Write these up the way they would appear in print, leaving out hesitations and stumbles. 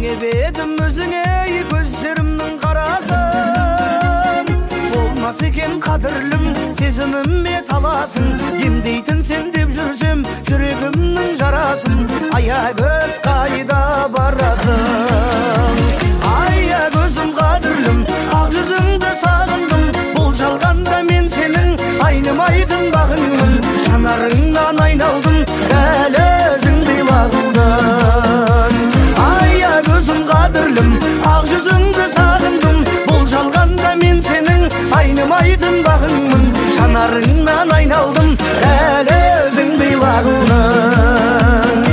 Теңебедім өзіңе көздерімнің қарасын, болмас екен қадірлім сезіміме таласын. Емдейтін сен деп жүрсем жүрегімнің жарасын, аягөз қайда барасың? Аягөзім қадірлім, ақ жүзіңді сағындым, бұл жалғанда мен сенің айнымайтын бағыңмын. Жанарыңнан айналдым, әлі өзіңдей лағылдың. Аягөзім қадірлім, ақ жүзіңді сағындым, бұл жалғанда мен сенің айнымайтын бағыңмын. Жанарыңнан айналдым, әлі өзіңдей лағылдың.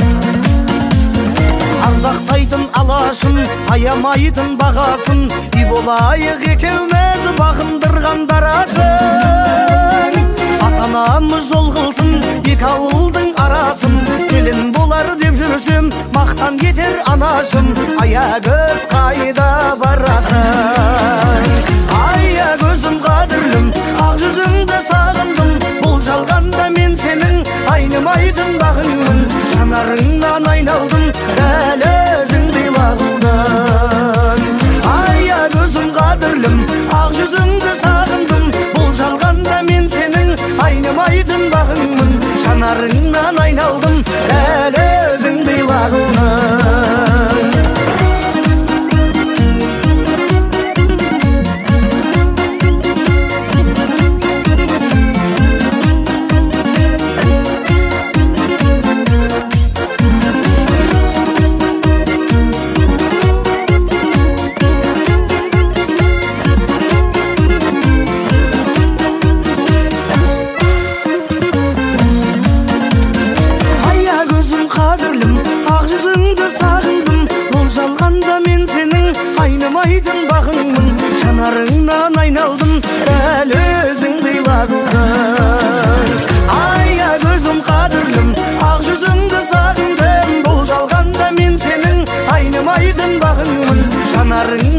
Ардақтайтын алашым, аямайтын бағасын, үй болайық екеуміз бағындырған дарашың. Ата-анамыз жол қылсын екі ауылдың арасын, келін болар деп жүрсем мақтан кетер анашым. Аягөз қайда барасың? Аягөзім қадірлім, ақ жүзіңді сағындым, бұл жалғанда мен сенің айнымайтын бағыңмын. Жанарыңнан айналдым, әлі өзіңдей лағылдың. Аягөзім қадірлім, ақ жүзіңді сағындым, бұл жалғанда мен сенің айнымайтын бағыңмын. Жанарыңнан айналдым, әлі өзіңдей лағылдың. Айнымайтын бағыңмын, жанарыңнан айналдым, әлі өзіңдей лағылдың. Аягөзім қадірлім, ақ жүзіңді сағындым, бұл жалғанда мен сенің айнымайтын бағыңмын. Жанарың